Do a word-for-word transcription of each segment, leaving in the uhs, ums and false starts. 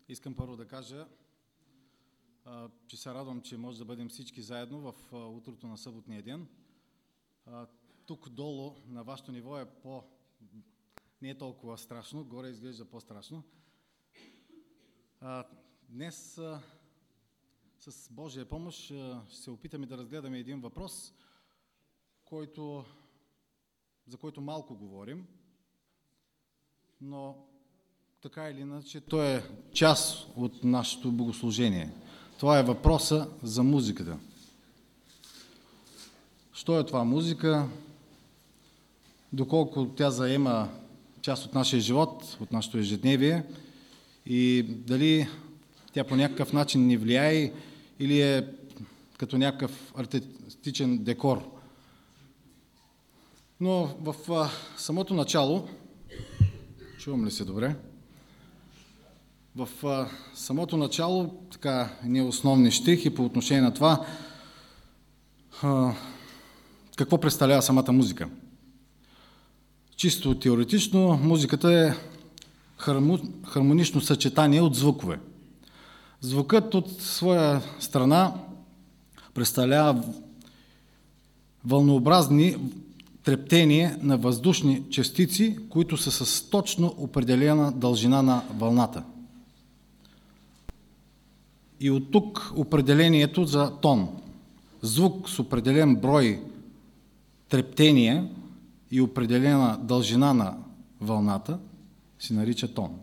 Искам първо да кажа, а, че се радвам, че може да бъдем всички заедно в а, утрото на съботния ден. А, тук долу на вашето ниво е по... не е толкова страшно, горе изглежда по-страшно. А, днес а, с Божия помощ а, ще се опитаме да разгледаме един въпрос, който, за който малко говорим, но така или иначе той е част от нашето богослужение. Това е въпроса за музиката. Що е това музика? Доколко тя заема част от нашия живот, от нашето ежедневие и дали тя по някакъв начин ни влияе или е като някакъв артистичен декор. Но в а, самото начало, чувам ли се добре? В а, самото начало, така, ние основни щрихи по отношение на това, а, какво представлява самата музика. Чисто теоретично, музиката е хармо, хармонично съчетание от звукове. Звукът от своя страна представлява вълнообразни трептения на въздушни частици, които са с точно определена дължина на вълната. И от тук определението за тон. Звук с определен брой трептения и определена дължина на вълната се нарича тон.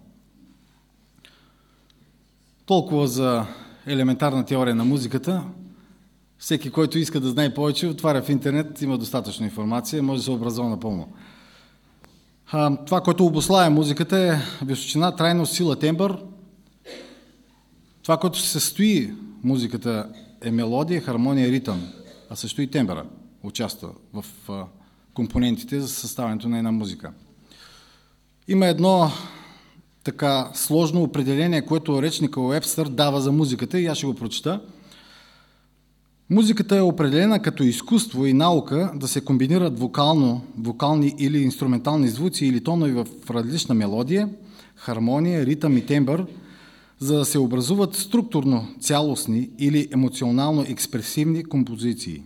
Толкова за елементарна теория на музиката. Всеки, който иска да знае повече, отваря в интернет, има достатъчно информация, може да се образува напълно. А, това, което обуславя музиката е височина, трайност, сила, тембър. Това, което се състои музиката е мелодия, хармония, ритъм, а също и тембъра участва в а, компонентите за съставянето на една музика. Има едно така сложно определение, което речника Уебстър дава за музиката и аз ще го прочета. Музиката е определена като изкуство и наука да се комбинират вокално, вокални или инструментални звуци или тонове в различна мелодия, хармония, ритъм и тембър, за да се образуват структурно цялостни или емоционално експресивни композиции.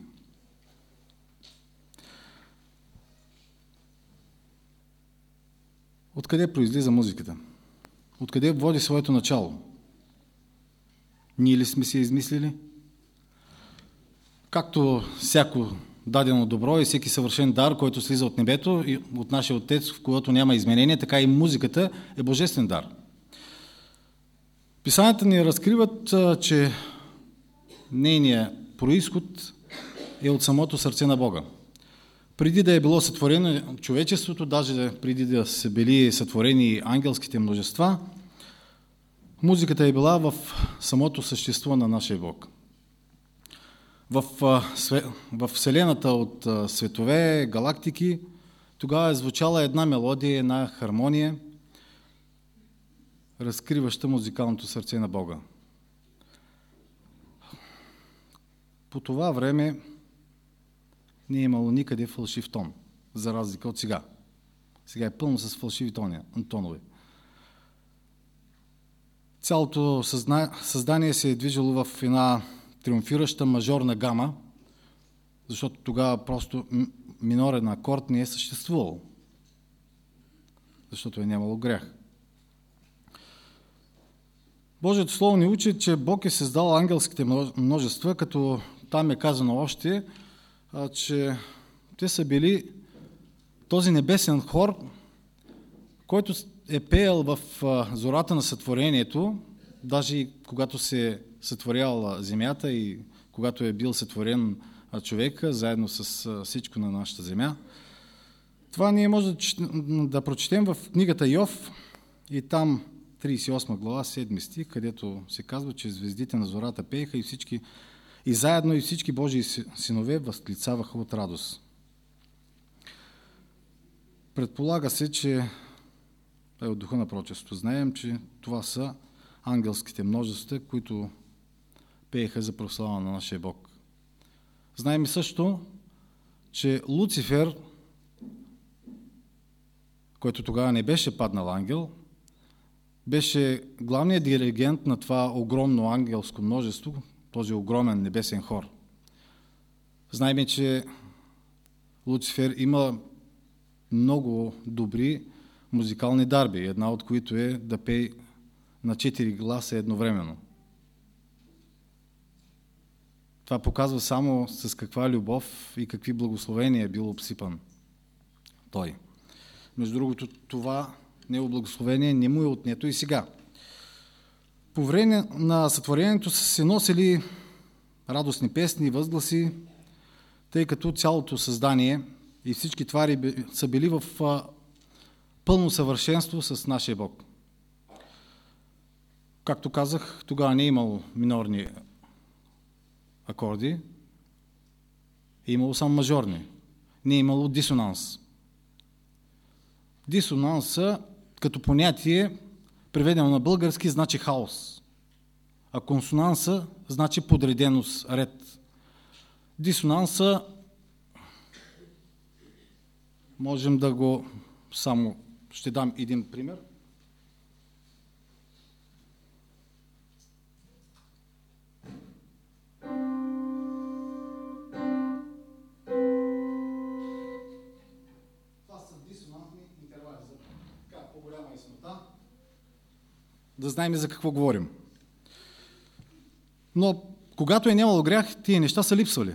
Откъде произлиза музиката? Откъде води своето начало? Ние ли сме си измислили? Както всяко дадено добро и всеки съвършен дар, който слиза от небето и от нашия Отец, в когото няма изменение, така и музиката е божествен дар. Писанията ни разкриват, че нейният произход е от самото сърце на Бога. Преди да е било сътворено човечеството, даже преди да са били сътворени ангелските множества, музиката е била в самото същество на нашия Бог. В, в Вселената от светове, галактики, тогава е звучала една мелодия, една хармония, разкриваща музикалното сърце на Бога. По това време не е имало никъде фалшив тон, за разлика от сега. Сега е пълно с фалшиви тонове. Цялото създание се е движило в една триумфираща мажорна гама, защото тогава просто минорен акорд не е съществувал, защото е нямало грях. Божието Слово ни учи, че Бог е създал ангелските множества, като там е казано още, че те са били този небесен хор, който е пеел в зората на сътворението, даже и когато се е сътворяла земята и когато е бил сътворен човека, заедно с всичко на нашата земя. Това ние може да прочетем в книгата Йов и там тридесет и осма глава, седми стих, където се казва, че звездите на зората пееха и всички и заедно и всички Божии синове възклицаваха от радост. Предполага се, че е от духа на пророчеството. Знаем, че това са ангелските множества, които пееха за прослава на нашия Бог. Знаем също, че Луцифер, който тогава не беше паднал ангел, беше главният диригент на това огромно ангелско множество, този огромен небесен хор. Знаем, че Луцифер има много добри музикални дарби, една от които е да пее на четири гласа едновременно. Това показва само с каква любов и какви благословения е бил обсипан той. Между другото, това негово благословение не му е отнето и сега. По време на сътворението са се носили радостни песни и възгласи, тъй като цялото създание и всички твари са били в пълно съвършенство с нашия Бог. Както казах, тогава не е имало минорни акорди, е имало само мажорни. Не е имало дисонанс. Дисонанса като понятие, преведено на български, значи хаос, а консонанса значи подреденост, ред. Дисонанса можем да го само, ще дам един пример. Да знаем за какво говорим. Но когато е нямало грях, тия неща са липсвали.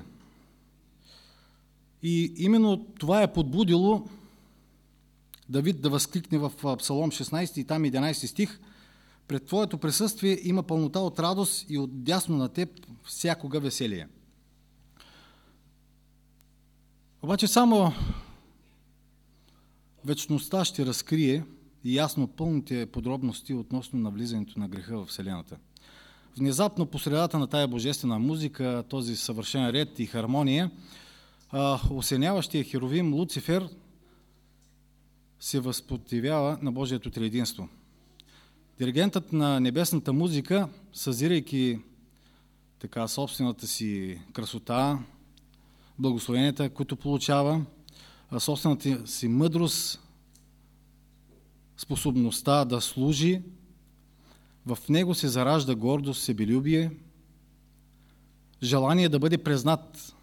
И именно това е подбудило Давид да възкликне в Псалом шестнайсети и там единайсети стих: пред Твоето присъствие има пълнота от радост и от дясно на Теб всякога веселие. Обаче само вечността ще разкрие и ясно пълните подробности относно навлизането на греха в Вселената. Внезапно по средата на тая божествена музика, този съвършен ред и хармония, осеняващия херовим Луцифер се възпротивява на Божието триединство. Диригентът на небесната музика, съзирайки така собствената си красота, благословенията, които получава, собствената си мъдрост, способността да служи, в него се заражда гордост, себелюбие, желание да бъде признат.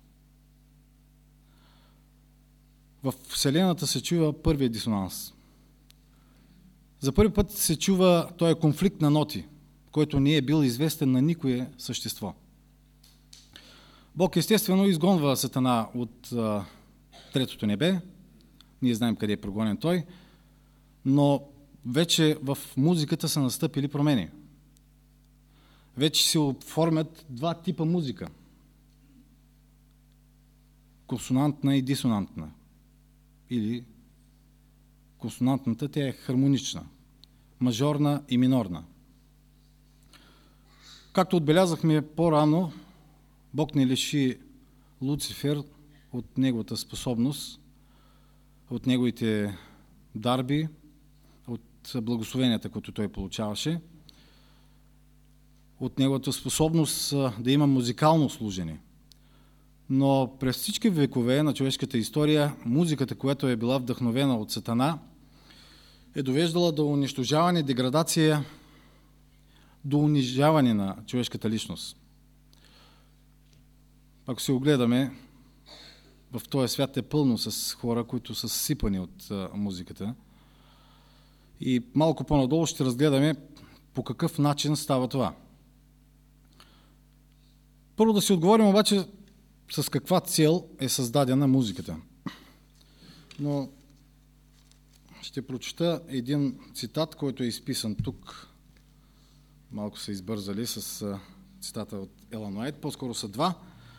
В Вселената се чува първият дисонанс. За първи път се чува този конфликт на ноти, който не е бил известен на никое същество. Бог естествено изгонва Сатана от а, третото небе, ние знаем къде е прогонен той, но вече в музиката са настъпили промени. Вече се оформят два типа музика. Консонантна и дисонантна. Или консонантната, тя е хармонична. Мажорна и минорна. Както отбелязахме по-рано, Бог не лиши Луцифер от неговата способност, от неговите дарби, от благословенията, които той получаваше, от неговата способност да има музикално служене. Но през всички векове на човешката история, музиката, която е била вдъхновена от Сатана, е довеждала до унищожаване, деградация, до унижаване на човешката личност. Ако се огледаме, в този свят е пълно с хора, които са сипани от а, музиката. И малко по-надолу ще разгледаме по какъв начин става това. Първо да си отговорим обаче с каква цел е създадена музиката. Но ще прочета един цитат, който е изписан тук. Малко са избързали с а, цитата от Елън Уайт, по-скоро са два.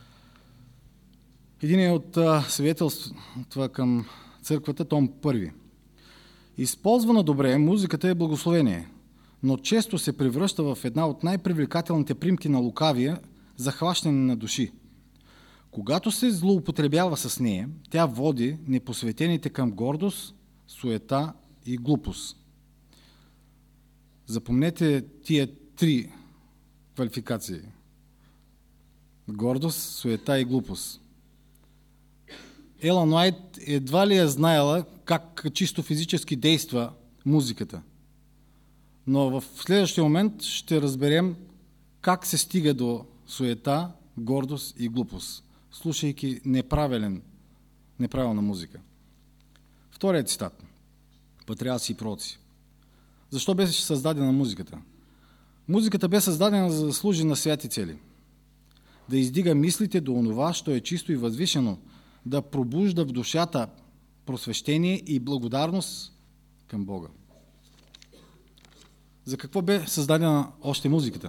Един е от а, свидетелства към църквата, том първи. Използвана добре, музиката е благословение, но често се превръща в една от най-привлекателните примки на лукавия за хващане на души. Когато се злоупотребява с нея, тя води непосветените към гордост, суета и глупост. Запомнете тия три квалификации. Гордост, суета и глупост. Елън Уайт едва ли е знаела как чисто физически действа музиката. Но в следващия момент ще разберем как се стига до суета, гордост и глупост, слушайки неправилен, неправилна музика. Вторият цитат. Патриарси и пророци. Защо беше създадена музиката? Музиката бе създадена за да служи на святи цели. Да издига мислите до онова, що е чисто и възвишено, да пробужда в душата просвещение и благодарност към Бога. За какво бе създадена още музиката?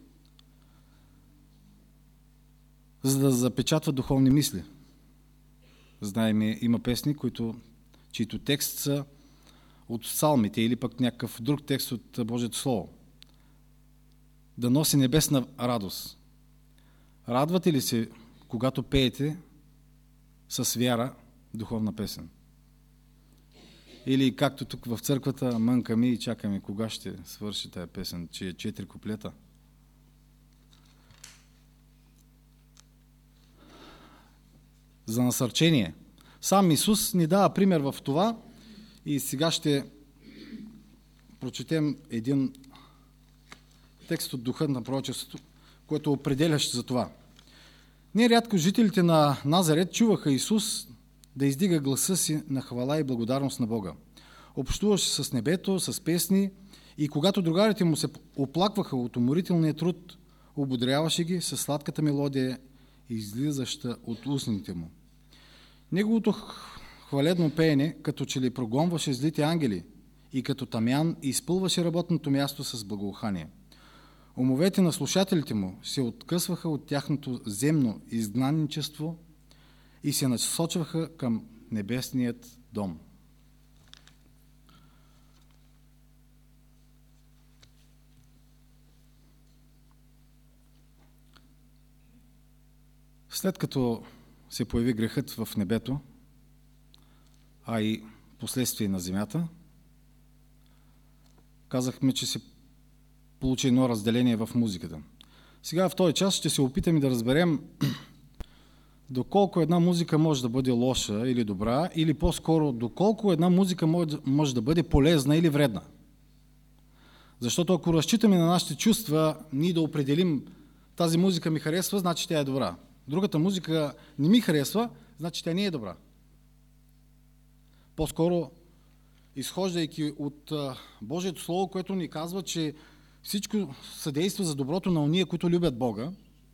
За да запечатва духовни мисли. Знаем, има песни, които, чието текст са от псалмите или пък някакъв друг текст от Божието Слово. Да носи небесна радост. Радвате ли се, когато пеете с вяра духовна песен? Или както тук в църквата, мънкаме и чакаме кога ще свърши тая песен, че е четири куплета. За насърчение. Сам Исус ни дава пример в това и сега ще прочетем един текст от духа на пророчеството, което е определящ за това. Нерядко жителите на Назарет чуваха Исус да издига гласа си на хвала и благодарност на Бога. Общуваше с небето, с песни и когато другарите му се оплакваха от уморителния труд, ободряваше ги със сладката мелодия, излизаща от устните му. Неговото хваледно пеене като че ли прогонваше злите ангели и като тамян изпълваше работното място с благоухание. Умовете на слушателите му се откъсваха от тяхното земно изгнанничество и се насочваха към небесният дом. След като се появи грехът в небето, а и последствие на земята, казахме, че се получи едно разделение в музиката. Сега в този час ще се опитаме да разберем доколко една музика може да бъде лоша или добра, или по-скоро доколко една музика може, може да бъде полезна или вредна. Защото ако разчитаме на нашите чувства, ние да определим тази музика ми харесва, значи тя е добра. Другата музика не ми харесва, значи тя не е добра. По-скоро, изхождайки от Божието Слово, което ни казва, че всичко съдейства за доброто на ония, които любят Бога,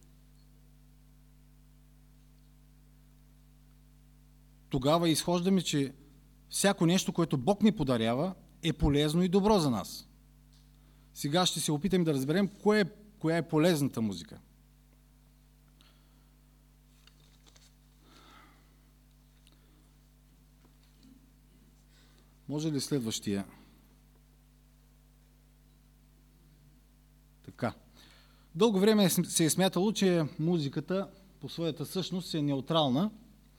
тогава изхождаме, че всяко нещо, което Бог ни подарява, е полезно и добро за нас. Сега ще се опитаме да разберем кое е, коя е полезната музика. Може ли следващия? Така. Дълго време се е смятало, че музиката по своята същност е неутрална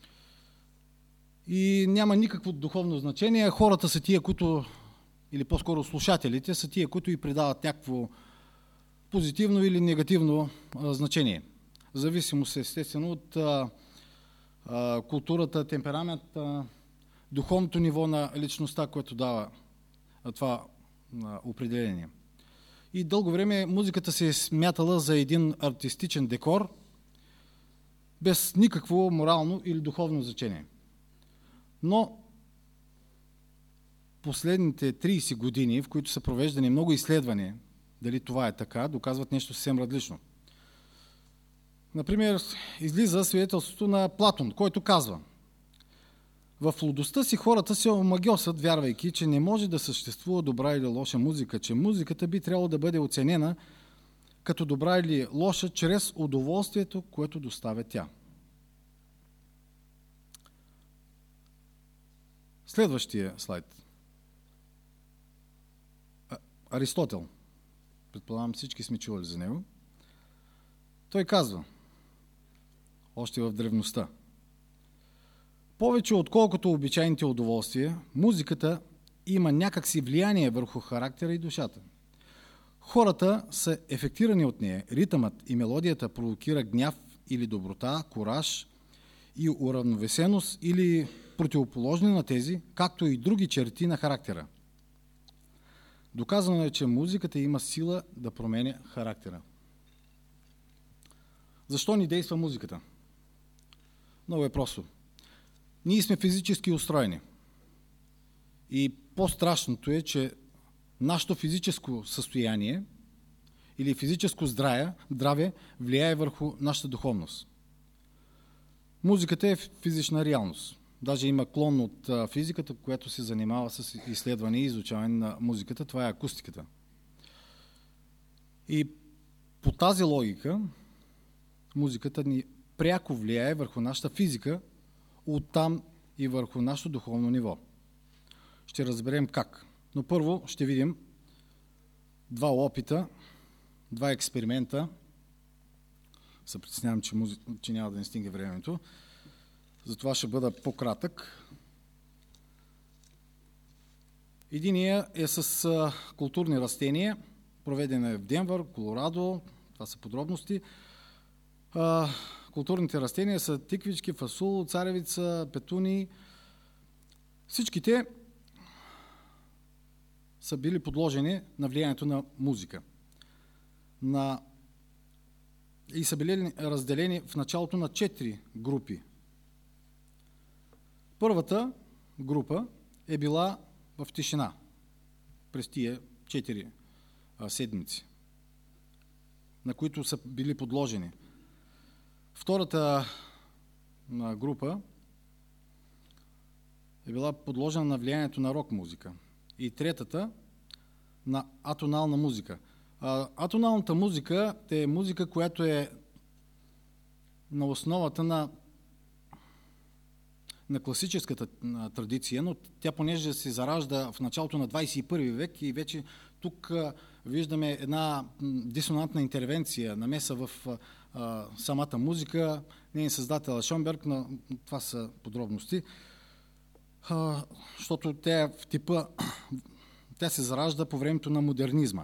и няма никакво духовно значение. Хората са тия, които, или по-скоро слушателите, са тия, които и придават някакво позитивно или негативно а, значение. В зависимост естествено от а, а, културата, темперамента, духовното ниво на личността, което дава а, това а, определение. И дълго време музиката се е смятала за един артистичен декор, без никакво морално или духовно значение. Но последните трийсет години, в които са провеждани много изследвания, дали това е така, доказват нещо съвсем различно. Например, излиза свидетелството на Платон, който казва: в лудостта си хората се омагьосват, вярвайки, че не може да съществува добра или лоша музика, че музиката би трябвало да бъде оценена като добра или лоша чрез удоволствието, което доставя тя. Следващия слайд. Аристотел. Предполагам, всички сме чували за него. Той казва, още в древността: повече отколкото обичайните удоволствия, музиката има някакси влияние върху характера и душата. Хората са ефектирани от нея. Ритъмът и мелодията провокира гняв или доброта, кураж и уравновесеност или противоположни на тези, както и други черти на характера. Доказано е, че музиката има сила да променя характера. Защо ни действа музиката? Много е просто. Ние сме физически устроени. И по-страшното е, че нашето физическо състояние или физическо здраве, здраве влияе върху нашата духовност. Музиката е физична реалност. Даже има клон от а, физиката, която се занимава с изследване и изучаване на музиката. Това е акустиката. И по тази логика музиката ни пряко влияе върху нашата физика, оттам и върху нашето духовно ниво. Ще разберем как. Но първо ще видим два опита, два експеримента. Се притеснявам, че, музи... че няма да не стигне времето. Затова ще бъда по-кратък. Единия е с а, културни растения. Проведена е в Денвър, Колорадо. Това са подробности. А, културните растения са тиквички, фасул, царевица, петуни. Всичките са били подложени на влиянието на музика. На... И са били разделени в началото на четири групи. Първата група е била в тишина през тия четири седмици, на които са били подложени. Втората група е била подложена на влиянието на рок музика. И третата на атонална музика. А, атоналната музика е музика, която е на основата на, на класическата на традиция, но тя понеже се заражда в началото на двадесет и първи век и вече тук а, виждаме една дисонантна интервенция, намеса в а, самата музика. Нейн създател е Шонберг, но това са подробности. А, защото тя в типа, тя се заражда по времето на модернизма.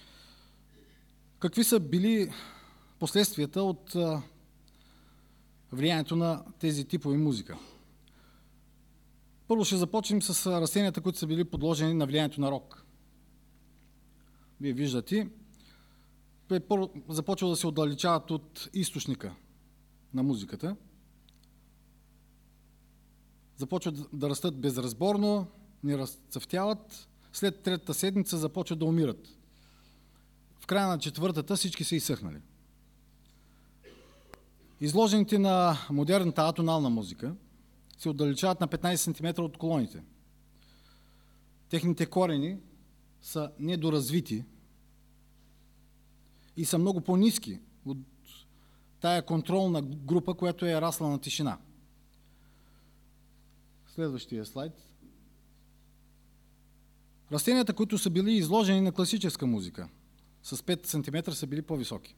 Какви са били последствията от а, влиянието на тези типови музика? Първо ще започнем с растенията, които са били подложени на влиянието на рок. Вие виждате, първо започва да се отдалечават от източника на музиката. Започват да растат безразборно, не разцъфтяват. След третата седмица започват да умират. В края на четвъртата всички са изсъхнали. Изложените на модерната атонална музика се отдалечават на петнадесет сантиметра от колоните. Техните корени са недоразвити и са много по-ниски от тая контролна група, която е расла на тишина. Следващия слайд. Растенията, които са били изложени на класическа музика, с пет сантиметра са били по-високи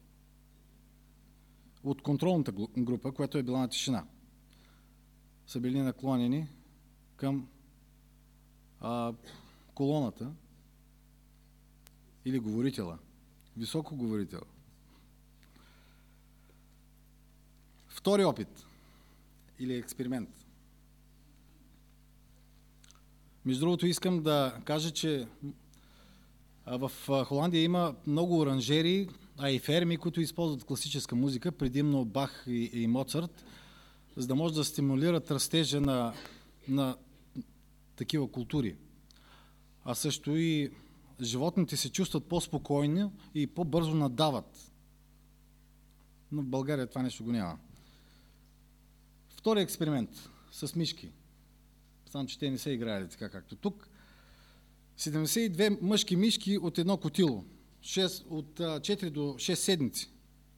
от контролната група, която е била на тишина. Са били наклонени към а, колоната или говорителя, високо говорителя. Втори опит или експеримент. Между другото искам да кажа, че в Холандия има много оранжери, а и ферми, които използват класическа музика, предимно Бах и, и Моцарт, за да може да стимулират растежа на, на такива култури. А също и животните се чувстват по-спокойни и по-бързо надават. Но в България това нещо го няма. Втори експеримент с мишки. Само, че те не са играли така както тук. седемдесет и две мъжки мишки от едно котило. шест, от четири до шест седмици.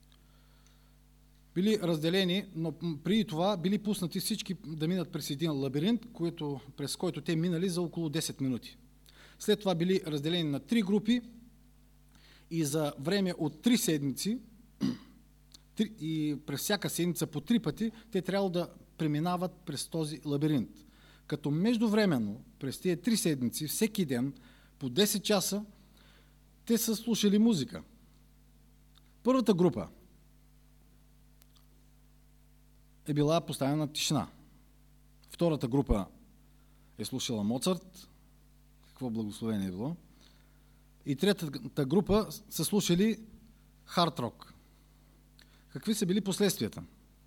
Били разделени, но преди това били пуснати всички да минат през един лабиринт, който, през който те минали за около десет минути. След това били разделени на три групи и за време от три седмици и през всяка седмица по три пъти те трябва да преминават през този лабиринт. Като междувременно през тези три седмици, всеки ден, по десет часа, те са слушали музика. Първата група е била поставена на тишина. Втората група е слушала Моцарт. Какво благословение е било. и третата група са слушали хард рок. Какви са били последствията?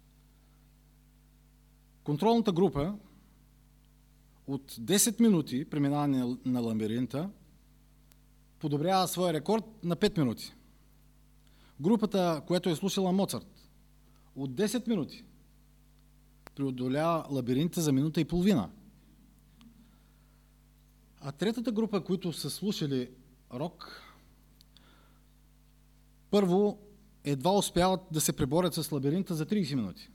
Контролната група от десет минути преминаване на лабиринта подобрява своя рекорд на пет минути. Групата, която е слушала Моцарт, от десет минути преодолява лабиринта за минута и половина. А третата група, които са слушали рок, първо едва успяват да се преборят с лабиринта за тридесет минути.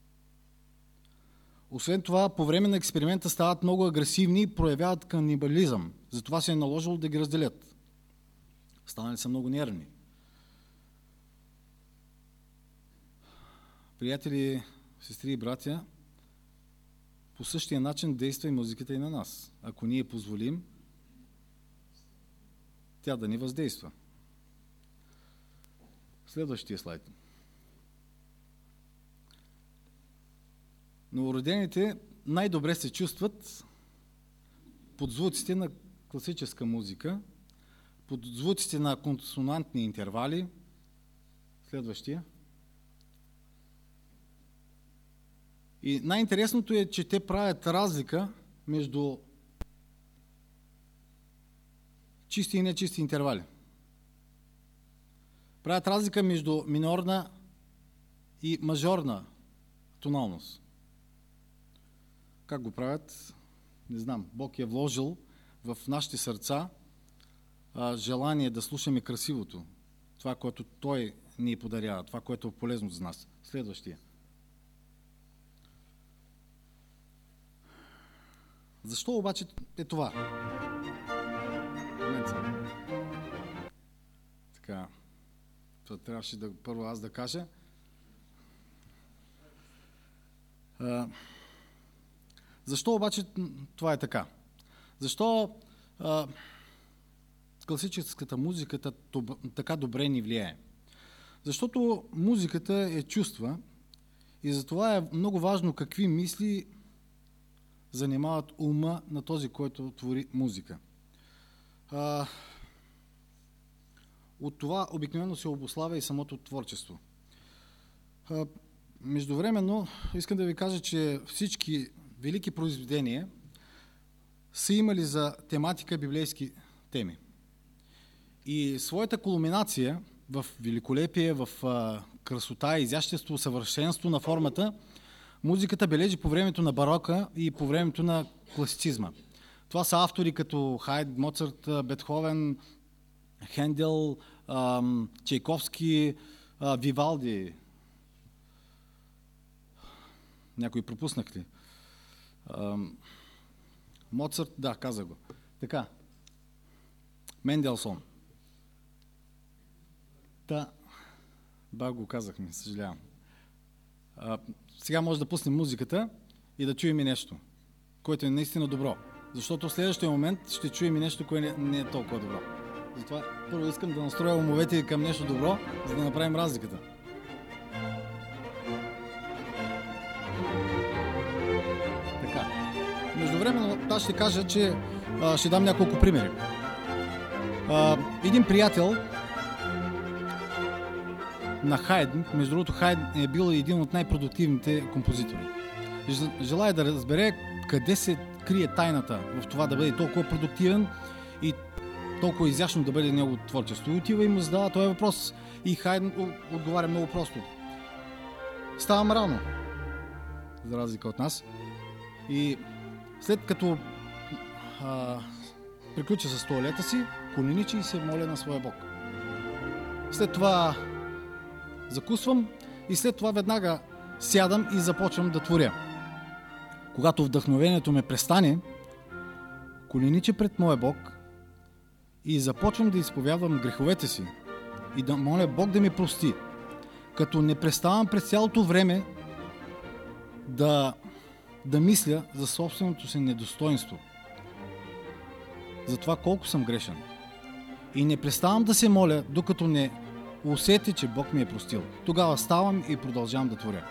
Освен това, по време на експеримента стават много агресивни и проявяват канибализъм. Затова се е наложило да ги разделят. Станали са много нервни. Приятели, сестри и братя, по същия начин действа и музиката и на нас. Ако ние позволим, тя да ни въздейства. Следващия слайд. Новородените най-добре се чувстват под звуците на класическа музика, под звуците на консонантни интервали. Следващия. И най-интересното е, че те правят разлика между чисти и нечисти интервали. Правят разлика между минорна и мажорна тоналност. Как го правят? Не знам. Бог е вложил в нашите сърца а, желание да слушаме красивото. Това, което Той ни подарява, това, което е полезно за нас. Следващия. Защо обаче е това? Така. Това трябваше да първо аз да кажа. А, защо обаче това е така? Защо а, класическата музика така добре ни влияе? Защото музиката е чувства и затова е много важно какви мисли занимават ума на този, който твори музика. А, от това обикновено се обуславя и самото творчество. А, междувременно искам да ви кажа, че всички велики произведения са имали за тематика библейски теми. И своята кулминация в великолепие, в а, красота, изящество, съвършенство на формата, музиката бележи по времето на барока и по времето на класицизма. Това са автори като Хайд, Моцарт, Бетховен, Хендел, ам, Чайковски, а, Вивалди. Някой пропуснах ли? Ам, Моцарт, да, каза го. Така. Менделсон. Та, ба го казахме, съжалявам. А, сега може да пуснем музиката и да чуем и нещо, което е наистина добро. Защото в следващия момент ще чуем и нещо, което не, не е толкова добро. Затова първо искам да настроя умовете към нещо добро, за да направим разликата. Така. Междувременно аз ще кажа, че а, ще дам няколко примери. А, един приятел на Хайден, между другото Хайден е бил един от най-продуктивните композитори. Желая да разбере къде се крие тайната в това да бъде толкова продуктивен и толкова изящно да бъде неговото творчество. И отива и му задава този въпрос. И Хайден отговаря много просто. Ставам рано, за разлика от нас. И след като а, приключа с тоалета си, коленичи и се моля на своя Бог. След това закусвам и след това веднага сядам и започвам да творя. Когато вдъхновението ме престане, коленича пред моя Бог и започвам да изповядвам греховете си и да моля Бог да ми прости, като не преставам през цялото време да, да мисля за собственото си недостоинство, за това колко съм грешен. И не преставам да се моля, докато не усети, че Бог ми е простил. Тогава ставам и продължавам да творя.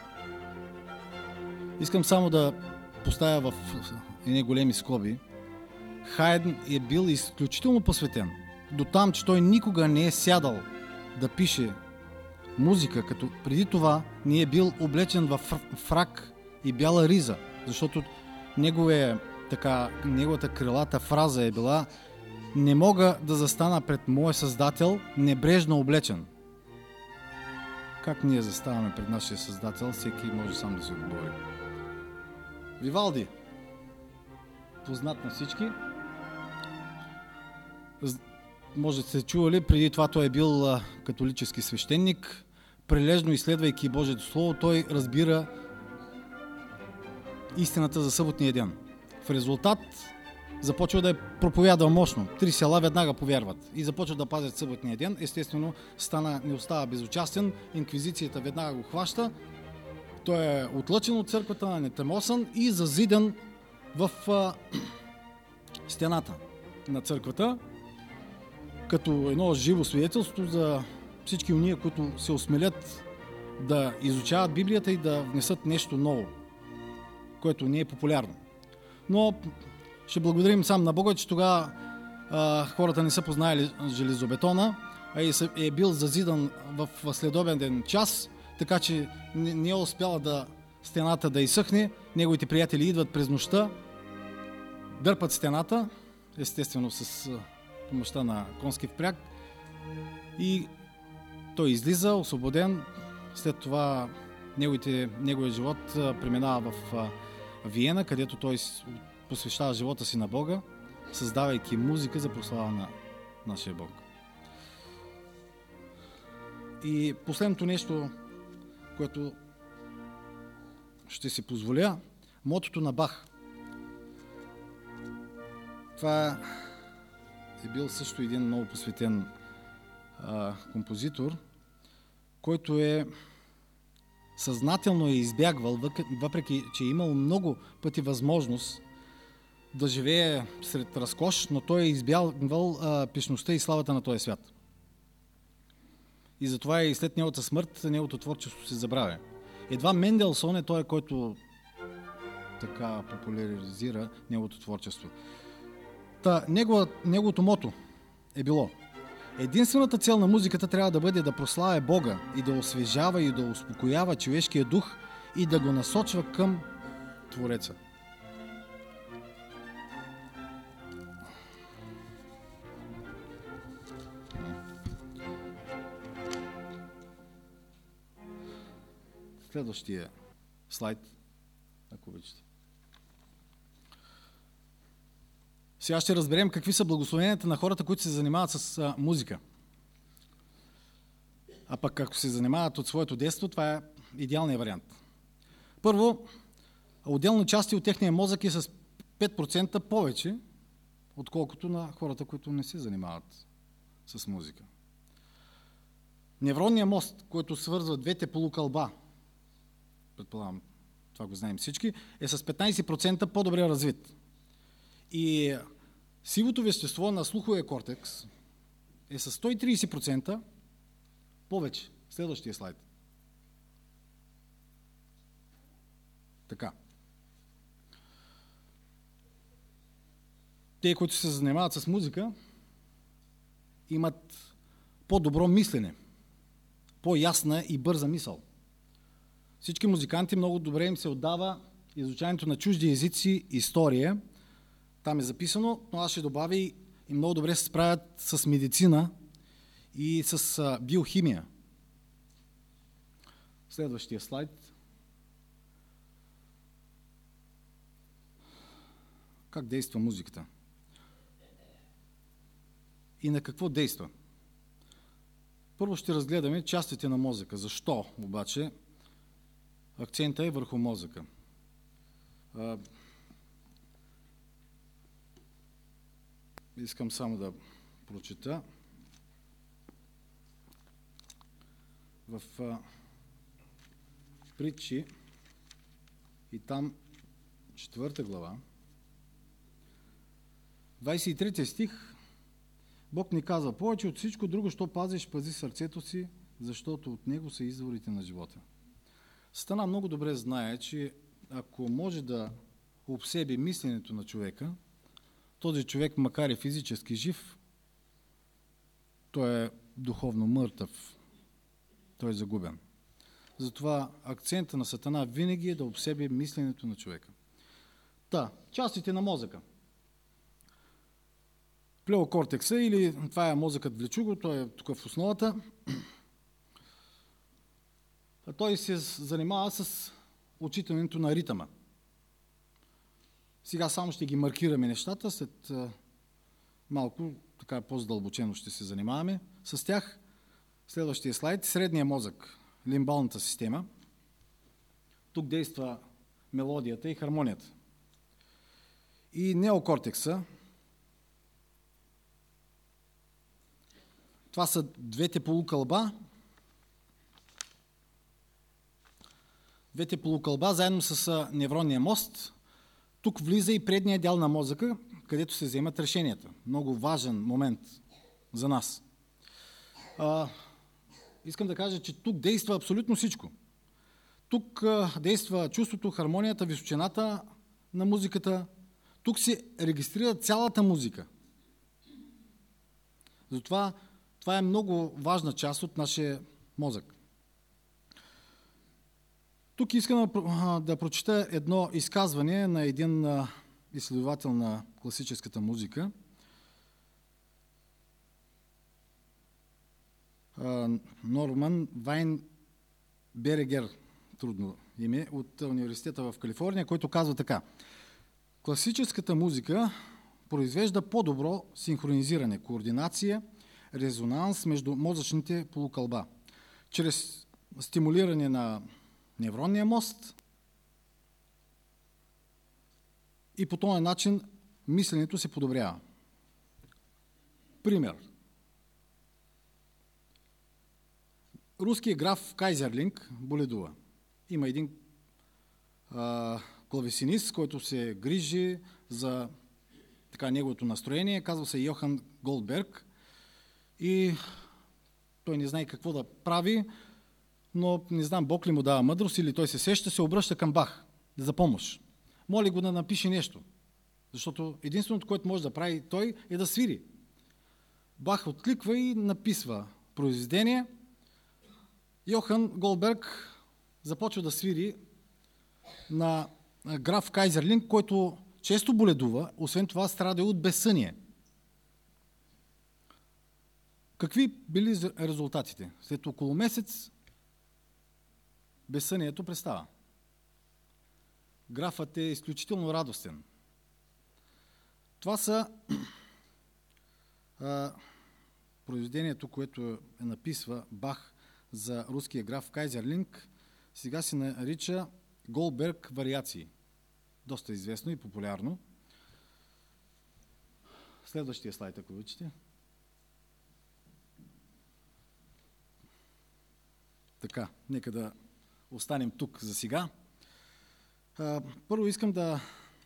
Искам само да поставя в едни големи скоби. Хайден е бил изключително посветен. до там, че той никога не е сядал да пише музика, като преди това не е бил облечен в фрак и бяла риза, защото негове, така, неговата крилата фраза е била: не мога да застана пред моя Създател небрежно облечен. Как ние заставаме пред нашия Създател, всеки може сам да си отговори. Вивалди, познат на всички, може да сте чували, преди това той е бил католически свещеник. Прилежно изследвайки Божието Слово, той разбира истината за съботния ден. В резултат започва да я проповядва мощно. Три села веднага повярват и започват да пазят съботния ден. Естествено, стана, не остава безучастен, инквизицията веднага го хваща. Той е отлъчен от църквата, нетемосан и зазиден в а, стената на църквата, като едно живо свидетелство за всички уния, които се осмелят да изучават Библията и да внесат нещо ново, което не е популярно. Но ще благодарим сам на Бога, че тогава а, хората не са познаели железобетона, а и е бил зазидан в следобеден час, така че не, не е успяла да стената да изсъхне. Неговите приятели идват през нощта, дърпат стената, естествено с помощта на конски впряг, и той излиза освободен. След това неговите, неговият живот преминава в Виена, където той посвещава живота си на Бога, създавайки музика за прослава на нашия Бог. И последното нещо, което ще си позволя, мотото на Бах. Това е бил също един много посветен а, композитор, който е съзнателно е избягвал, въпреки че е имал много пъти възможност да живее сред разкош, но той е избягвал а, пишността и славата на този свят. И затова и след неговата смърт, неговото творчество се забравя. Едва Менделсон е той, който така популяризира неговото творчество. Та, негова, неговото мото е било: единствената цел на музиката трябва да бъде да прославя Бога и да освежава и да успокоява човешкия дух и да го насочва към Твореца. Следващия слайд, ако обичате. Сега ще разберем какви са благословенията на хората, които се занимават с а, музика. А пък ако се занимават от своето детство, това е идеалният вариант. Първо, отделно части от техния мозък е с пет процента повече, отколкото на хората, които не се занимават с музика. Невронният мост, който свързва двете полукълба, предполагам, това го знаем всички, е с петнайсет процента по-добре развит. И сивото вещество на слуховия кортекс е с сто и трийсет процента повече. Следващия слайд. Така. Те, които се занимават с музика, имат по-добро мислене, по-ясна и бърза мисъл. Всички музиканти много добре им се отдава изучаването на чужди езици, история. Там е записано, но аз ще добавя и много добре се справят с медицина и с а, биохимия. Следващия слайд. Как действа музиката? И на какво действа? Първо ще разгледаме частите на мозъка. Защо обаче акцента е върху мозъка? А, искам само да прочета. В а, Притчи и там четвърта глава, двайсет и трети стих, Бог ни казва: повече от всичко друго, що пазиш, пази сърцето си, защото от него са изворите на живота. Сатана много добре знае, че ако може да обсеби мисленето на човека, този човек, макар и физически жив, той е духовно мъртъв. Той е загубен. Затова акцента на Сатана винаги е да обсеби мисленето на човека. Та, частите на мозъка. Плеокортекса, или това е мозъкът влечуго, той е тук в основата. А той се занимава с отчитането на ритъма. Сега само ще ги маркираме нещата, след малко така по-задълбочено ще се занимаваме с тях. Следващия слайд, средния мозък, лимбалната система. Тук действа мелодията и хармонията. И неокортекса. Това са двете полукълба. Двете полукълба заедно с невронния мост. Тук влиза и предния дял на мозъка, където се вземат решенията. Много важен момент за нас. А, искам да кажа, че тук действа абсолютно всичко. Тук а, действа чувството, хармонията, височината на музиката. Тук се регистрира цялата музика. Затова това е много важна част от нашия мозък. Тук искам да, да прочита едно изказване на един а, изследовател на класическата музика. А, Норман Вайнбергер, трудно име, от университета в Калифорния, който казва така: класическата музика произвежда по-добро синхронизиране, координация, резонанс между мозъчните полукълба, чрез стимулиране на невронния мост и по този начин мисленето се подобрява. Пример. Руският граф Кайзерлинг боледува. Има един а, клавесинист, който се грижи за така неговото настроение, казва се Йохан Голдберг, и той не знае какво да прави, но не знам, Бог ли му дава мъдрост или той се сеща, се обръща към Бах за помощ. Моли го да напише нещо, защото единственото, което може да прави той, е да свири. Бах откликва и написва произведение. Йохан Голдберг започва да свири на граф Кайзерлинг, който често боледува, освен това страда от безсъние. Какви били резултатите? След около месец безсънието престава. Графът е изключително радостен. Това са а, произведението, което е написва Бах за руския граф Кайзерлинг, сега се нарича Голдберг вариации. Доста известно и популярно. Следващия слайд, ако обичате. Така, нека да останем тук за сега. А, първо искам да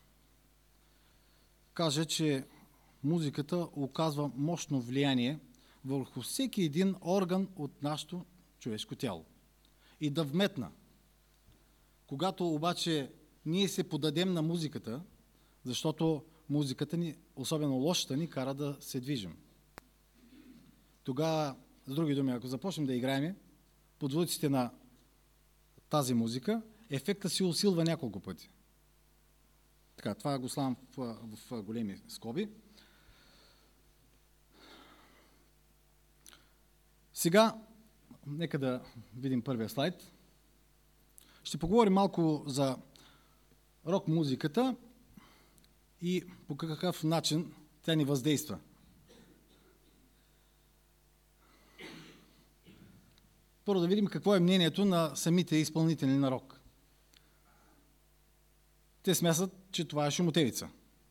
кажа, че музиката оказва мощно влияние върху всеки един орган от нашето човешко тяло. И да вметна. Когато обаче ние се подадем на музиката, защото музиката ни, особено лошата, ни кара да се движим. Тогава, с други думи, ако започнем да играем под звуците на тази музика, ефектът се усилва няколко пъти. Така, това го славам в, в големи скоби. Сега, нека да видим първия слайд. Ще поговорим малко за рок-музиката и по какъв начин тя ни въздейства. Първо да видим какво е мнението на самите изпълнители на рок. Те смятат, че това е шумотевица.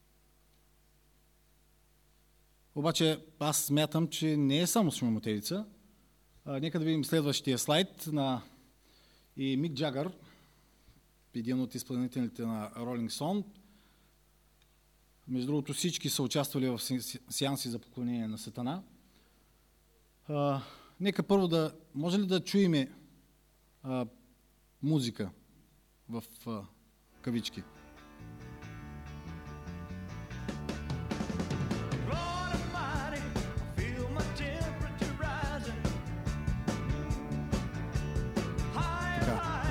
Обаче аз смятам, че не е само шумотевица. А, нека да видим следващия слайд на и Мик Джагър, един от изпълнителите на Rolling Stone. Между другото, всички са участвали в сеанси за поклонение на Сатана. А, нека първо да... Може ли да чуем а, музика в а, кавички? Lord Almighty, I feel my temperature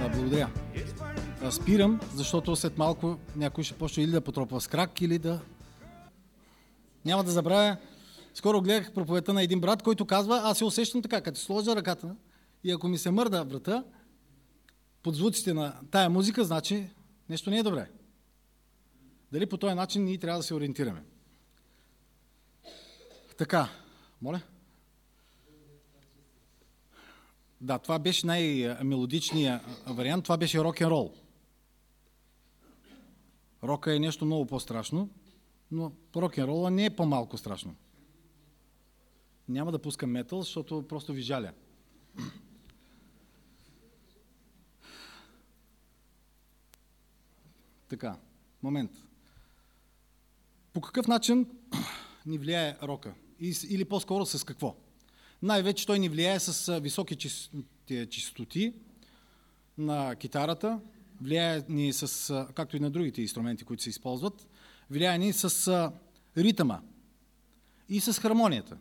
Благодаря. Спирам, защото след малко някой ще почне или да потропва с крак, или да... Няма да забравя, скоро гледах проповедта на един брат, който казва, аз се усещам така, като сложа ръката и ако ми се мърда врата, под звуците на тая музика, значи нещо не е добре. Дали по този начин ние трябва да се ориентираме? Така, моля? Да, това беше най-мелодичният вариант, това беше рок-н-рол. Рока е нещо много по-страшно, но рок-н-рола не е по-малко страшно. Няма да пускам метал, защото просто ви жаля. Така, момент. По какъв начин ни влияе рока? Или по-скоро с какво? Най-вече той ни влияе с високи чистоти на китарата, влияе ни с, както и на другите инструменти, които се използват, влияе ни с ритъма и с хармонията.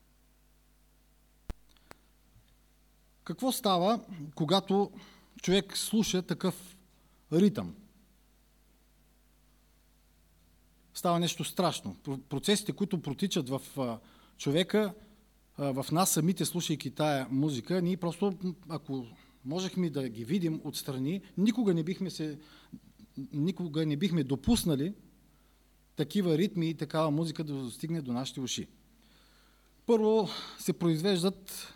Какво става, когато човек слуша такъв ритъм? Става нещо страшно. Процесите, които протичат в човека, в нас самите, слушайки тая музика, ние просто, ако можехме да ги видим отстрани, никога не бихме се, никога не бихме допуснали такива ритми и такава музика да достигне до нашите уши. Първо се произвеждат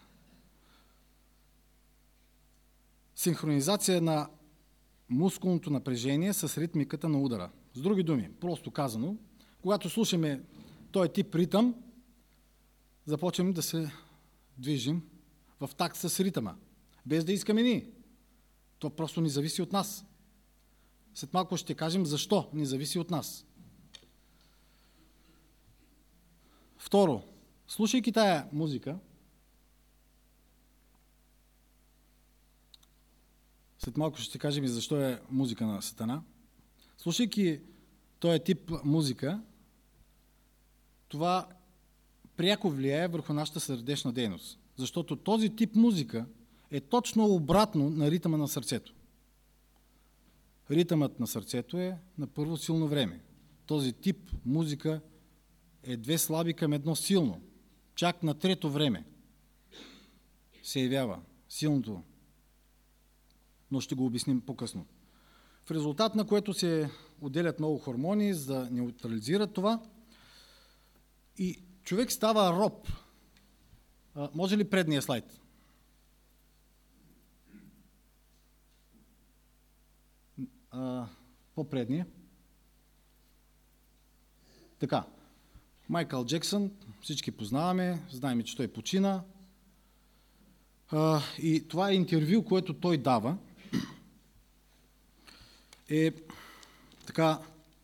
синхронизация на мускулното напрежение с ритмиката на удара. С други думи, просто казано, когато слушаме този тип ритъм, започваме да се движим в такт с ритъма, без да искаме ние. То просто ни зависи от нас. След малко ще кажем защо ни зависи от нас. Второ, слушайки тая музика, след малко ще кажем и защо е музика на Сатана, слушайки този тип музика, това пряко влияе върху нашата сърдечна дейност. Защото този тип музика е точно обратно на ритъма на сърцето. Ритъмът на сърцето е на първо силно време. Този тип музика е две слаби към едно силно. Чак на трето време се явява силното. Но ще го обясним по-късно. В резултат на което се отделят много хормони, за да неутрализират това. И човек става роб. А, може ли предния слайд? А, по-предния. Така. Майкъл Джексън, всички познаваме, знаем, че той почина. А, и това е интервю, което той дава. Е така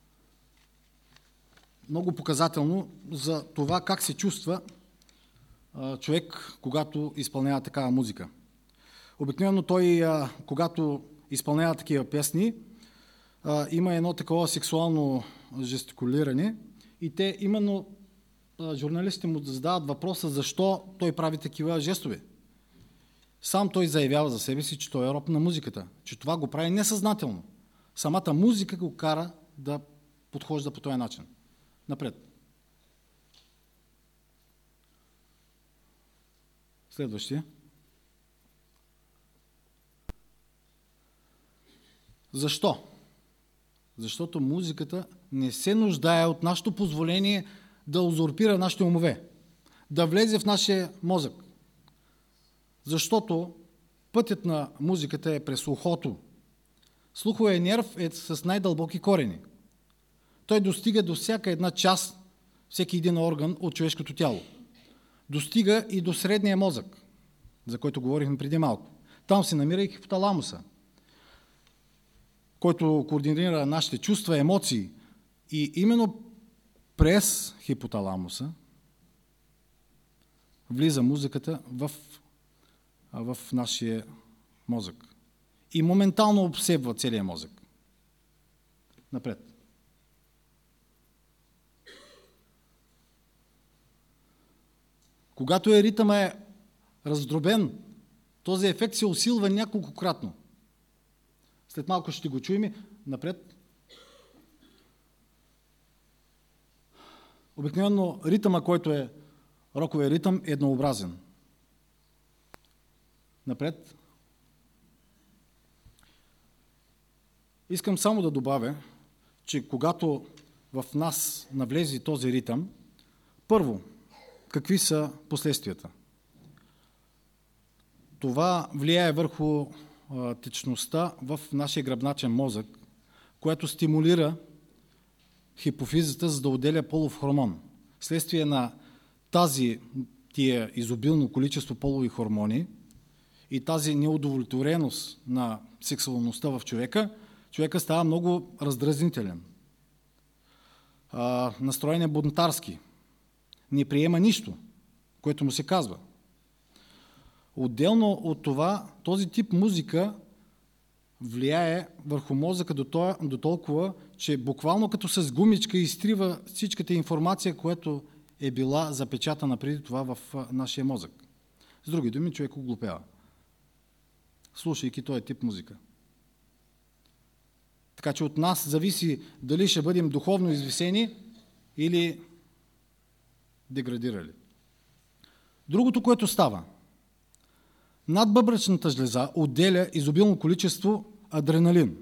много показателно за това как се чувства а, човек, когато изпълнява такава музика. Обикновено той, а, когато изпълнява такива песни, а, има едно такова сексуално жестикулиране и те именно а, журналистите му задават въпроса защо той прави такива жестове. Сам той заявява за себе си, че той е роб на музиката, че това го прави несъзнателно. Самата музика го кара да подхожда по този начин. Напред. Следващия. Защо? Защото музиката не се нуждае от нашето позволение да узурпира нашите умове, да влезе в нашия мозък. Защото пътят на музиката е през ухото. Слуховия нерв е с най-дълбоки корени. Той достига до всяка една част, всеки един орган от човешкото тяло. Достига и до средния мозък, за който говорихме преди малко. Там се намира и хипоталамуса, който координира нашите чувства, емоции. И именно през хипоталамуса влиза музиката в, в нашия мозък. И моментално обсебва целия мозък. Напред. Когато е ритъма е раздробен, този ефект се усилва няколкократно. След малко ще го чуем. Напред. Обикновено ритъма, който е роковия ритъм, е еднообразен. Напред. Искам само да добавя, че когато в нас навлезе този ритъм, първо, какви са последствията? Това влияе върху а, течността в нашия гръбначен мозък, което стимулира хипофизата, за да отделя полов хормон. Следствие на тази тия изобилно количество полови хормони и тази неудовлетвореност на сексуалността в човека, човека става много раздразнителен. А, настроен е бунтарски. Не приема нищо, което му се казва. Отделно от това, този тип музика влияе върху мозъка до, това, до толкова, че буквално като с гумичка изтрива всичката информация, която е била запечатана преди това в нашия мозък. С други думи, човек оглупява, слушайки този тип музика. Така че от нас зависи дали ще бъдем духовно извисени или деградирали. Другото, което става, надбъбречната жлеза отделя изобилно количество адреналин,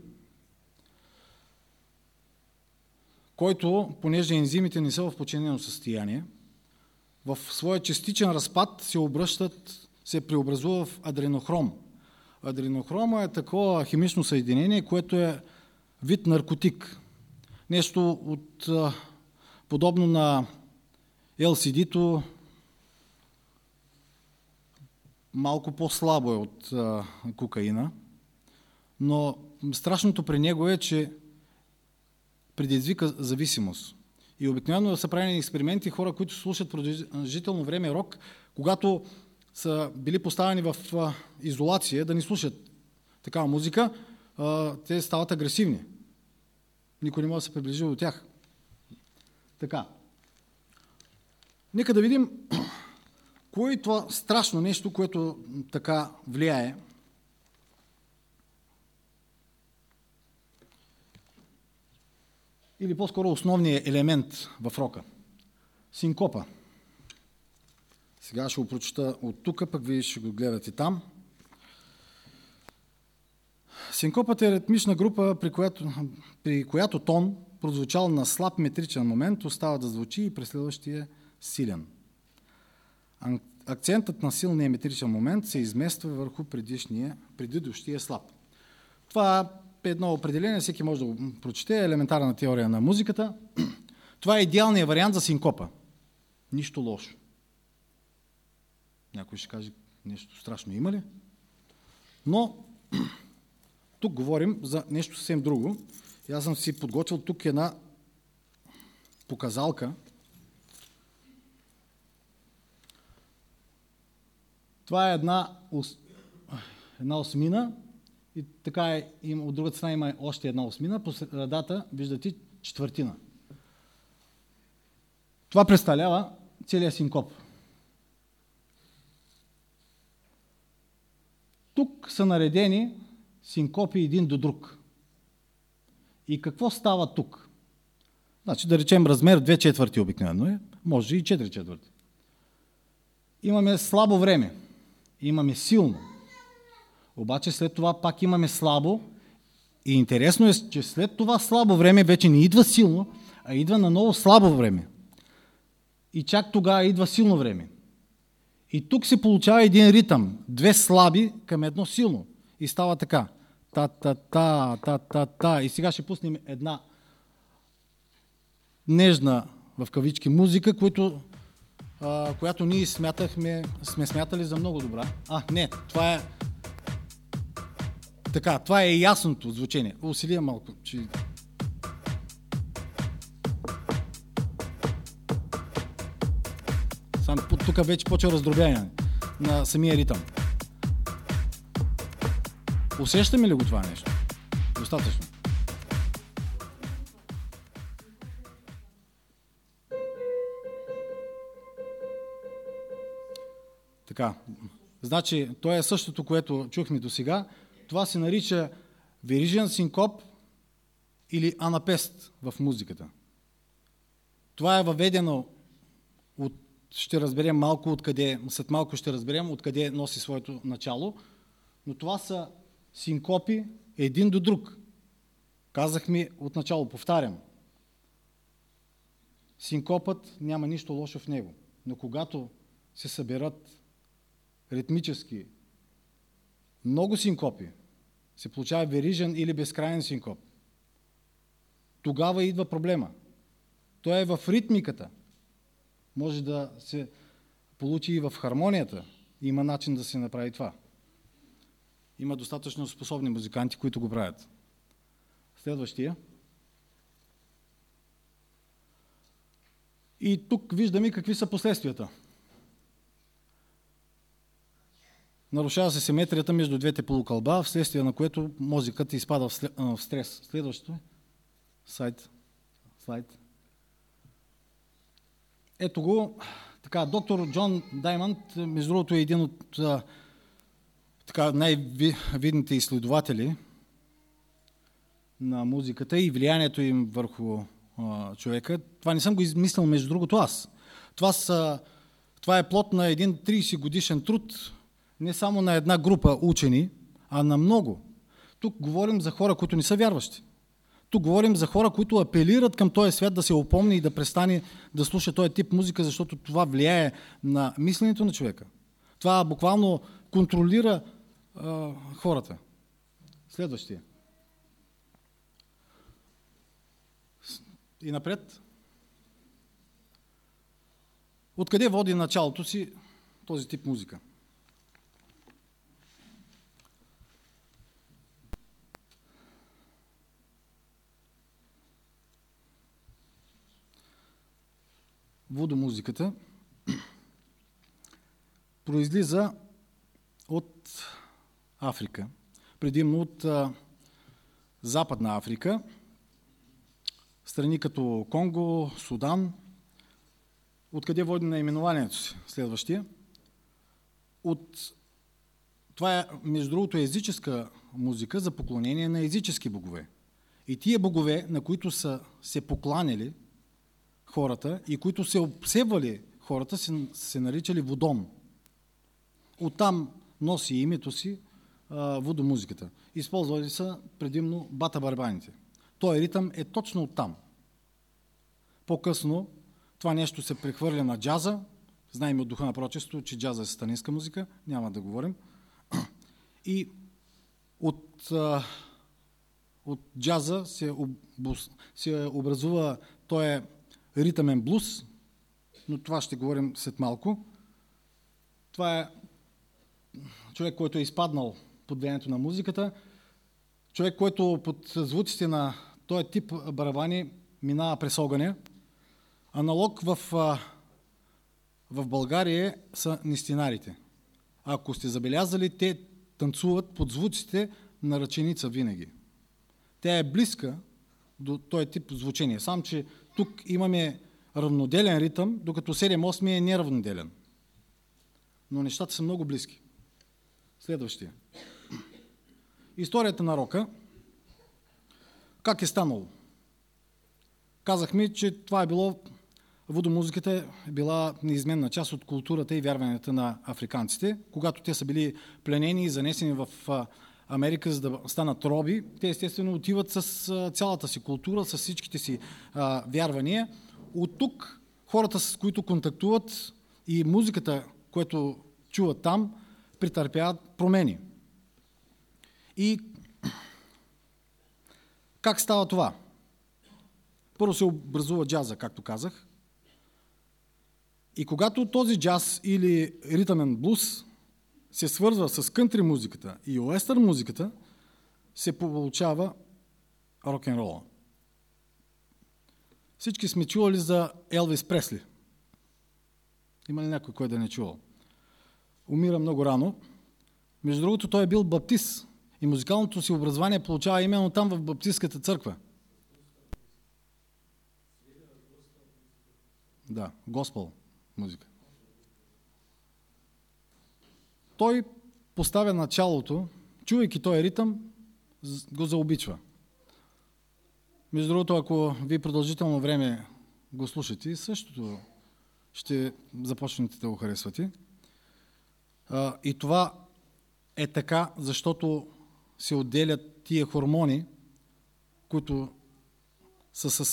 който, понеже ензимите не са в подчинено състояние, в своя частичен разпад се обръщат, се преобразува в адренохром. Адренохрома е такова химично съединение, което е вид наркотик. Нещо от, подобно на ел си ди-то, малко по-слабо е от а, кокаина, но страшното при него е, че предизвика зависимост. И обикновено са правени експерименти хора, които слушат продължително време рок, когато са били поставени в а, изолация да не слушат такава музика, а, те стават агресивни. Никой не може да се приближи до тях. Така. Нека да видим кое е това страшно нещо, което така влияе. Или по-скоро основният елемент в рока. Синкопа. Сега ще го прочета от тук, пък вие ще го гледате там. Синкопата е ритмична група, при която, при която тон, прозвучал на слаб метричен момент, остава да звучи и през следващия силен. Акцентът на силния метричен момент се измества върху предидущия слаб. Това е едно определение, всеки може да го прочете, е елементарна теория на музиката. Това е идеалният вариант за синкопа. Нищо лошо. Някой ще каже, нещо страшно има ли? Но тук говорим за нещо съвсем друго. И аз съм си подготвил тук една показалка. Това е една, една осмина и така е, от другата страна има още една осмина, по средата виждате четвъртина. Това представлява целият синкоп. Тук са наредени синкопи един до друг. И какво става тук? Значи да речем размер две четвърти обикновено е, може и четири четвърти. Имаме слабо време, имаме силно. Обаче след това пак имаме слабо и интересно е, че след това слабо време вече не идва силно, а идва на ново слабо време. И чак тогава идва силно време. И тук се получава един ритъм, две слаби към едно силно. И става така. Та-та-та, та-та-та. И сега ще пуснем една нежна, в кавички, музика, която, а, която ние смятахме, сме смятали за много добра. А, не, това е така, това е ясното звучение. Усилия малко, че... Сам, тук вече почва раздробяване на самия ритъм. Усещаме ли го това нещо? Достатъчно. Така, значи, то е същото, което чухме до сега. Това се нарича верижен синкоп или анапест в музиката. Това е въведено от, ще разберем малко откъде, след малко ще разберем откъде носи своето начало, но това са синкопи един до друг. Казахме от начало, повтарям. Синкопът няма нищо лошо в него, но когато се съберат ритмически много синкопи, се получава верижен или безкрайен синкоп. Тогава идва проблема. Той е в ритмиката. Може да се получи и в хармонията. Има начин да се направи това. Има достатъчно способни музиканти, които го правят. Следващия. И тук виждаме какви са последствията. Нарушава се симетрията между двете полукълба, вследствие на което мозъкът изпада в стрес. Следващото е. Слайд. Слайд. Ето го. Така, доктор Джон Даймонд, между другото, е един от а, така, най-видните изследователи на музиката и влиянието им върху а, човека. Това не съм го измислил, между другото, аз. Това, са, това е плод на един трийсет годишен труд, не само на една група учени, а на много. Тук говорим за хора, които не са вярващи. Тук говорим за хора, които апелират към този свят да се опомни и да престане да слуша този тип музика, защото това влияе на мисленето на човека. Това буквално контролира а, хората. Следващия. И напред. Откъде води началото си този тип музика? Вудо-музиката произлиза от Африка, предимно от а, Западна Африка, страни като Конго, Судан. Откъде води наименованието си? Следващия. От... Това е, между другото, езическа музика за поклонение на езически богове. И тия богове, на които са се покланяли хората и които се обсебвали хората, се, се наричали водон. Оттам носи името си а, водомузиката. Използвали са предимно бата-барабаните. Той ритъм е точно оттам. По-късно това нещо се прехвърля на джаза. Знаем от духа на пророчеството, че джаза е сатанинска музика, няма да говорим. И от, а, от джаза се, об, се образува, той е ритъмен блуз, но това ще говорим след малко. Това е човек, който е изпаднал под влиянието на музиката, човек, който под звуците на този тип барабани минава през огъня. Аналог в, в България са нестинарите. Ако сте забелязали, те танцуват под звуците на ръченица винаги. Тя е близка до този тип звучение. Сам, че тук имаме равноделен ритъм, докато седем осми е неравноделен. Но нещата са много близки. Следващия. Историята на рока. Как е станало? Казахме, че това е било, водомузиката е била неизменна част от културата и вярванията на африканците. Когато те са били пленени и занесени в Америка, за да станат роби, те естествено отиват с цялата си култура, с всичките си а, вярвания. От тук хората, с които контактуват и музиката, която чуват там, претърпяват промени. И как става това? Първо се образува джаза, както казах. И когато този джаз или ритъмен блуз се свързва с кънтри музиката и уестърн музиката, се получава рок-н-рола. Всички сме чували за Елвис Пресли. Има ли някой, кой да не е чувал? Умира много рано. Между другото, той е бил баптист и музикалното си образование получава именно там в баптистската църква. Да, госпел музика. Той поставя началото, чувайки този ритъм, го заобичва. Между другото, ако вие продължително време го слушате, същото ще започнете да го харесвате. И това е така, защото се отделят тия хормони, които са с,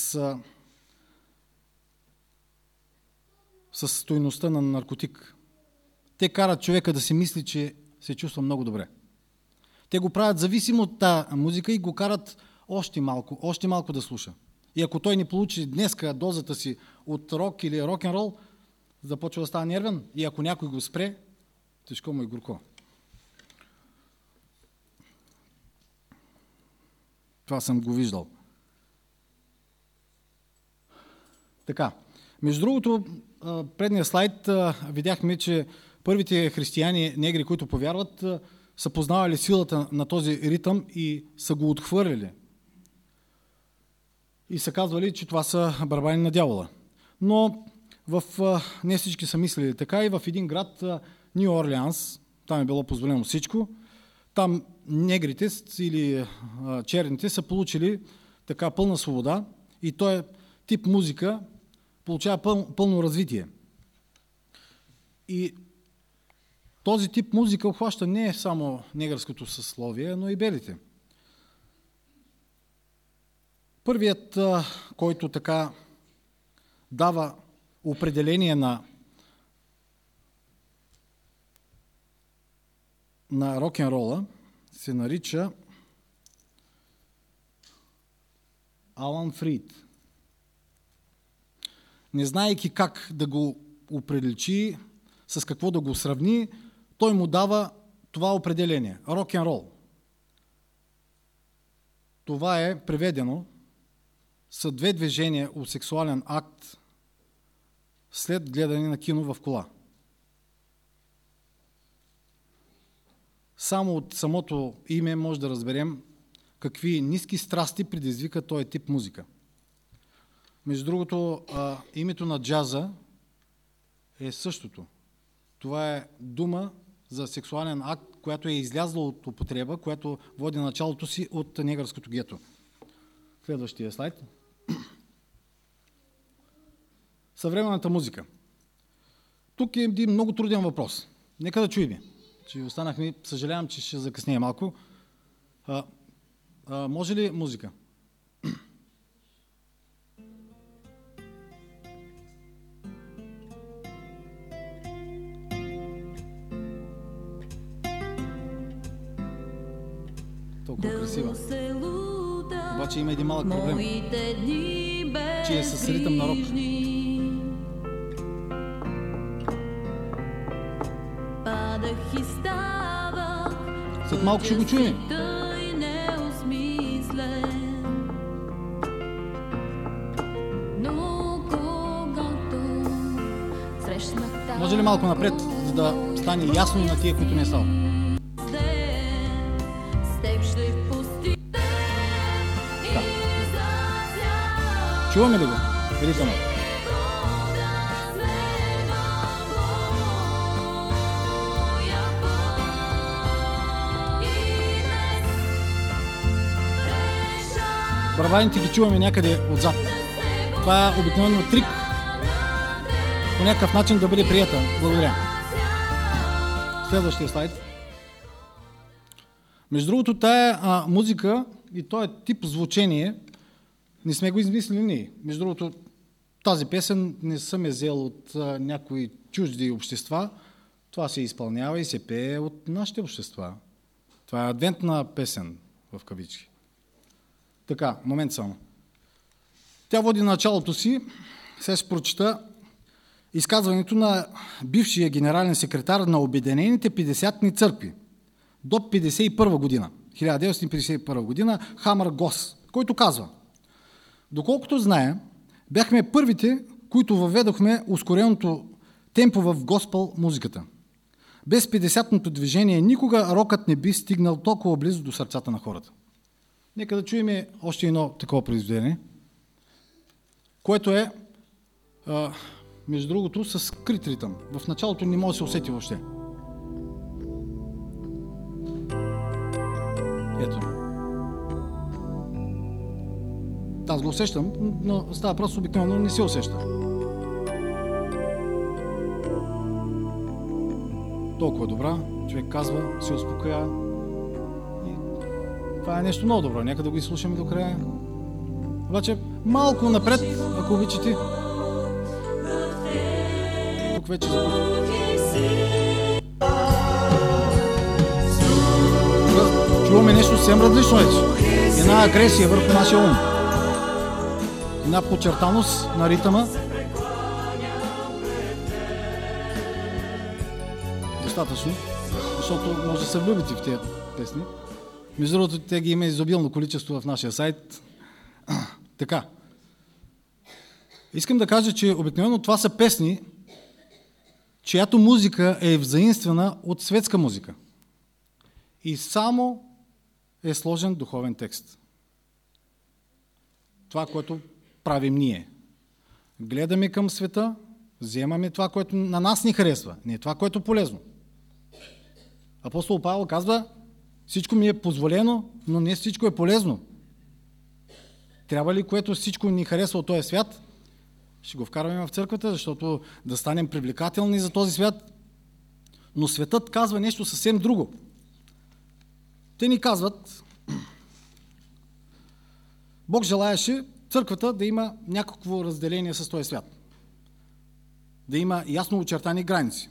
с стойността на наркотик. Те карат човека да си мисли, че се чувства много добре. Те го правят зависимо от тази музика и го карат още малко, още малко да слуша. И ако той не получи днеска дозата си от рок или рок-н-рол, започва да става нервен. И ако някой го спре, тежко му е горко. Това съм го виждал. Така. Между другото, предния слайд видяхме, че първите християни, негри, които повярват, са познавали силата на този ритъм и са го отхвърляли. И са казвали, че това са барабани на дявола. Но в, не всички са мислили така и в един град, Ню Орлеанс, там е било позволено всичко, там негрите или а, черните са получили така пълна свобода и този тип музика получава пъл, пълно развитие. И този тип музика обхваща не само негърското съсловие, но и белите. Първият, а, който така дава определение на на рок-н-рола, се нарича Алан Фрид. Не знаейки как да го определичи, с какво да го сравни, той му дава това определение. Рок-н-рол. Това е преведено са две движения от сексуален акт след гледане на кино в кола. Само от самото име може да разберем какви ниски страсти предизвика този тип музика. Между другото, а, името на джаза е същото. Това е дума за сексуален акт, която е излязла от употреба, която води началото си от негърското гето. Следващия слайд. Съвременната музика. Тук е един много труден въпрос. Нека да чуем. Че останахме, съжалявам, че ще закъснея малко. А, а, може ли музика? Толкова красива. Обаче има един малък проблем, че е с ритъм на рок. След малко ще го чуем. Може ли малко напред, за да стане ясно и на тия, които не са? Да. Чуваме ли го? Ритъма. Барабаните ги чуваме някъде отзад. Това е обикновено трик, по някакъв начин да бъде приета. Благодаря. Следващия слайд. Между другото, тая а, музика и този тип звучение не сме го измислили ние. Между другото, тази песен не съм е взел от а, някои чужди общества. Това се изпълнява и се пее от нашите общества. Това е адвентна песен, в кавички. Така, момент само. Тя води началото си, сега ще прочита изказването на бившия генерален секретар на Обединените петдесятни църкви до петдесет и първа година, хиляда деветстотин петдесет и първа година, Хамър Гос, който казва: доколкото зная, бяхме първите, които въведохме ускореното темпо в госпел музиката. Без петдесятното движение никога рокът не би стигнал толкова близо до сърцата на хората. Нека да чуем още едно такова произведение, което е, а, между другото, с скрит ритъм. В началото не може да се усети въобще. Ето. аз го усещам, но става просто обикновено не се усеща. Толкова добра, човек казва, се успокоя. И това е нещо много добро, нека да го изслушаме до края. Обаче малко напред, ако обичате. Тук вече започва. Чуваме нещо съвсем различно вече. Една агресия върху нашия ум. Една подчертаност на ритъма. Достатъчно, защото може да се влюбите в тези песни. Между другото, те ги има изобилно количество в нашия сайт. Така. Искам да кажа, че обикновено това са песни, чиято музика е взаимствана от светска музика. И само е сложен духовен текст. Това, което правим ние. Гледаме към света, вземаме това, което на нас ни харесва, не това, което е полезно. Апостол Павел казва, всичко ми е позволено, но не всичко е полезно. Трябва ли, което всичко ни харесва от този свят, ще го вкарваме в църквата, защото да станем привлекателни за този свят. Но светът казва нещо съвсем друго. Те ни казват, Бог желаеше църквата да има някакво разделение с този свят. Да има ясно очертани граници.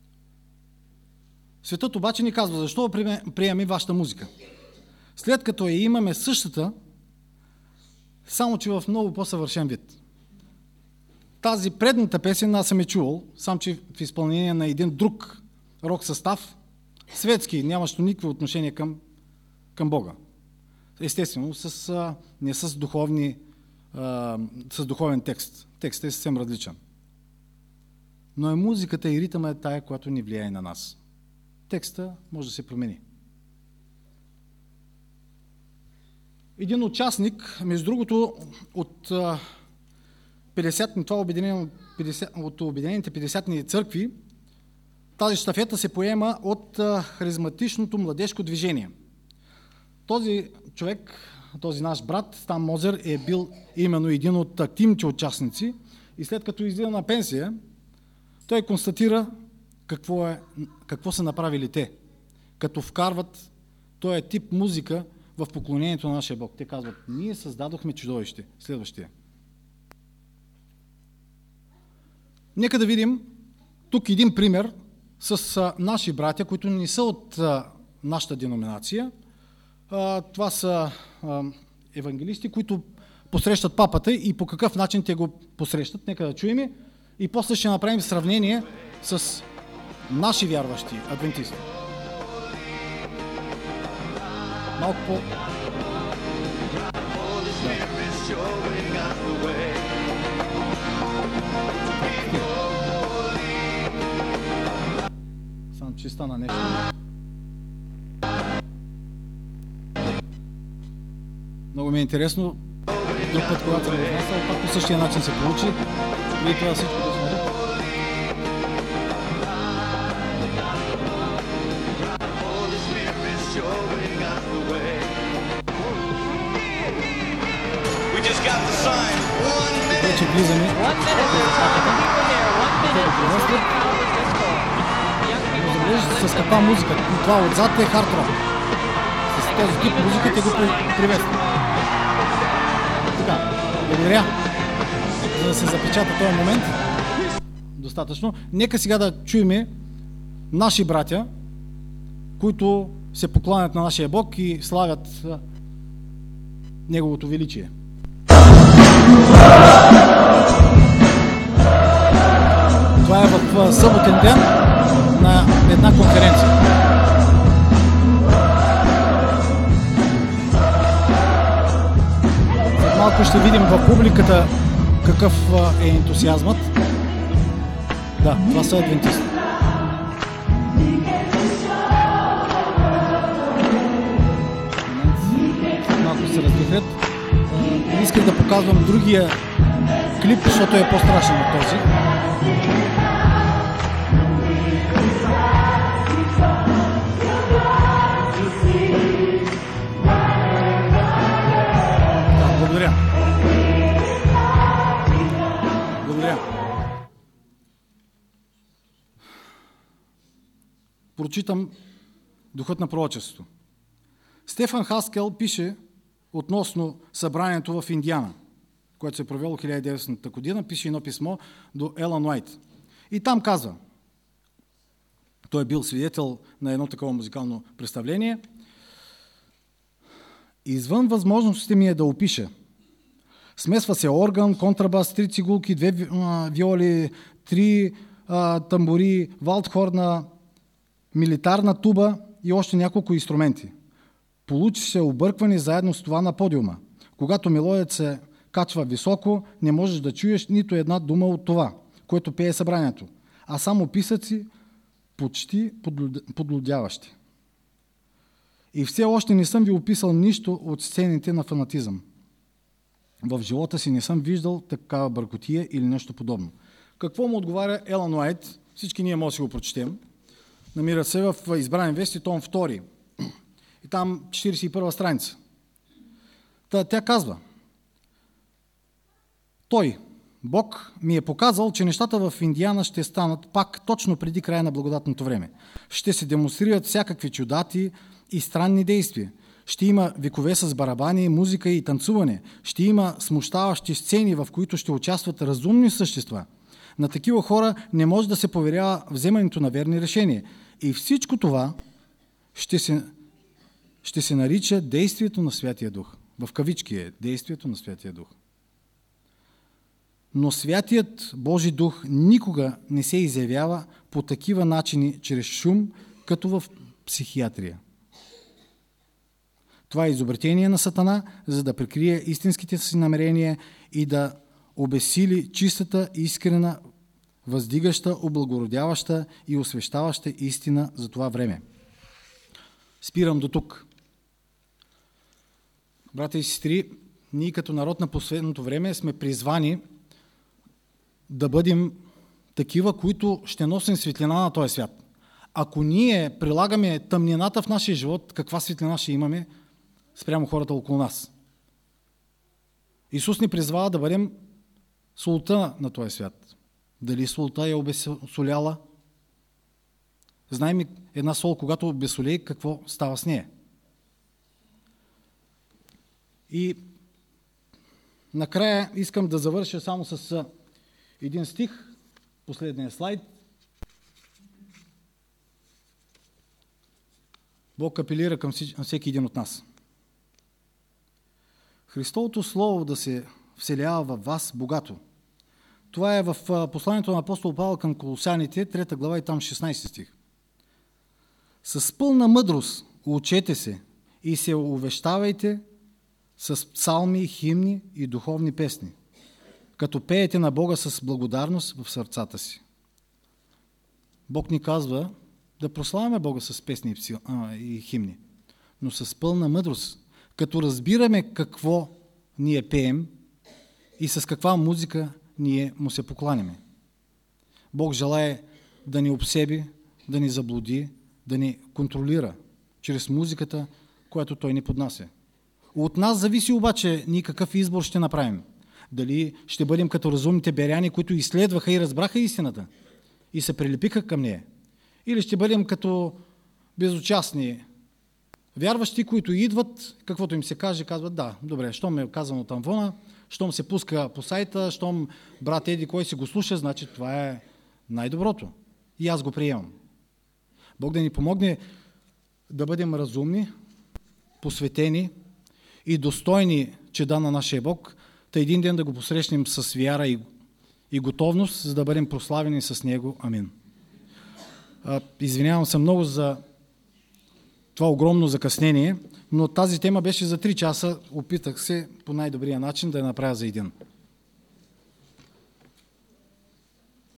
Светът обаче ни казва, защо приемаме вашата музика? След като я имаме същата, само че в много по-съвършен вид. Тази предната песен аз съм е чувал, сам че в изпълнение на един друг рок състав, светски, нямащо никакво отношение към, към Бога. Естествено, с, а, не с, духовни, а, с духовен текст. Текстът е съвсем различен. Но е музиката и ритъма е тая, която ни влияе на нас. Текста може да се промени. Един участник, между другото, от петдесет, това обединение, петдесет, от Обединените петдесетни църкви, тази щафета се поема от харизматичното младежко движение. Този човек, този наш брат, Стан Мозер, е бил именно един от активните участници и след като излиза на пенсия, той констатира какво, е, какво са направили те, като вкарват този тип музика в поклонението на нашия Бог. Те казват, ние създадохме чудовище. Следващия. Нека да видим тук един пример с а, наши братя, които не са от а, нашата деноминация. А, това са а, евангелисти, които посрещат папата и по какъв начин те го посрещат. Нека да чуем и после ще направим сравнение с наши вярващи адвентисти. Малко по... Сам че стана нещо. Много ми е интересно. Друг път, когато съм разнасял, пак по същия начин се получи. И това всичко да сме. Вече влизаме. С каква музика? Това отзад е хард рок. С този тип музика те го приветстват. Така, благодаря. За да се запечата този момент. Достатъчно. Нека сега да чуем наши братя, които се покланят на нашия Бог и славят Неговото величие. Това е в съботен ден на една конференция. След малко ще видим в публиката какъв е ентусиазмът. Да, това са адвентисти. Малко се раздихрят. Не исках да показвам другия клип, защото е по-страшен от този. Да, благодаря. прочитам Духът на пророчеството. Стефан Хаскел пише относно събранието в Индиана, което се е провело хиляда и деветстотинта година, пише едно писмо до Елън Уайт. И там казва, той е бил свидетел на едно такова музикално представление, извън възможностите ми е да опиша. Смесва се орган, контрабас, три цигулки, две виоли, три а, тамбури, валдхорна, милитарна туба и още няколко инструменти. Получи се объркване заедно с това на подиума. Когато мелодията се качва високо, не можеш да чуеш нито една дума от това, което пее събранието, а само писъци почти подлудяващи. И все още не съм ви описал нищо от сцените на фанатизъм. В живота си не съм виждал такава бъркотия или нещо подобно. Какво му отговаря Елън Уайт? Всички ние може да си го прочетем. Намира се в Избрани вести, том втори. И там четиридесет и първа страница. Та, тя казва: Той, Бог, ми е показал, че нещата в Индиана ще станат пак точно преди края на благодатното време. Ще се демонстрират всякакви чудати и странни действия. Ще има векове с барабани, музика и танцуване. Ще има смущаващи сцени, в които ще участват разумни същества. На такива хора не може да се поверява вземането на верни решения. И всичко това ще се, ще се нарича действието на Святия Дух. В кавички е действието на Святия Дух. Но Святият Божи Дух никога не се изявява по такива начини, чрез шум, като в психиатрия. Това е изобретение на Сатана, за да прикрие истинските си намерения и да обесили чистата, искрена, въздигаща, облагородяваща и освещаваща истина за това време. Спирам до тук. Брата и сестри, ние като народ на последното време сме призвани да бъдем такива, които ще носим светлина на този свят. Ако ние прилагаме тъмнината в нашия живот, каква светлина ще имаме спрямо хората около нас? Исус ни призвава да бъдем солта на този свят. Дали солта е обесоляла? Знаем една сол, когато обесолее, какво става с нея. И накрая искам да завърша само с един стих, последния слайд. Бог апелира към всеки един от нас. Христовото Слово да се вселява във вас богато. Това е в посланието на апостол Павел към Колосяните, трета глава и там шестнайсети стих. С пълна мъдрост учете се и се увещавайте с псалми, химни и духовни песни, като пеете на Бога с благодарност в сърцата си. Бог ни казва да прославяме Бога с песни и химни, но с пълна мъдрост, като разбираме какво ние пеем и с каква музика ние му се покланяме. Бог желае да ни обсеби, да ни заблуди, да ни контролира чрез музиката, която Той ни поднася. От нас зависи обаче ние какъв избор ще направим. Дали ще бъдем като разумните беряни, които изследваха и разбраха истината и се прилепиха към нея. Или ще бъдем като безучастни вярващи, които идват, каквото им се каже, казват: да, добре, щом е казано там въна, щом се пуска по сайта, щом брат Еди кой си го слуша, значи това е най-доброто. И аз го приемам. Бог да ни помогне да бъдем разумни, посветени и достойни чеда на нашия Бог, та един ден да го посрещнем с вяра и, и готовност, за да бъдем прославени с Него. Амин. А, извинявам се много за това огромно закъснение, но тази тема беше за три часа. Опитах се по най-добрия начин да я направя за един.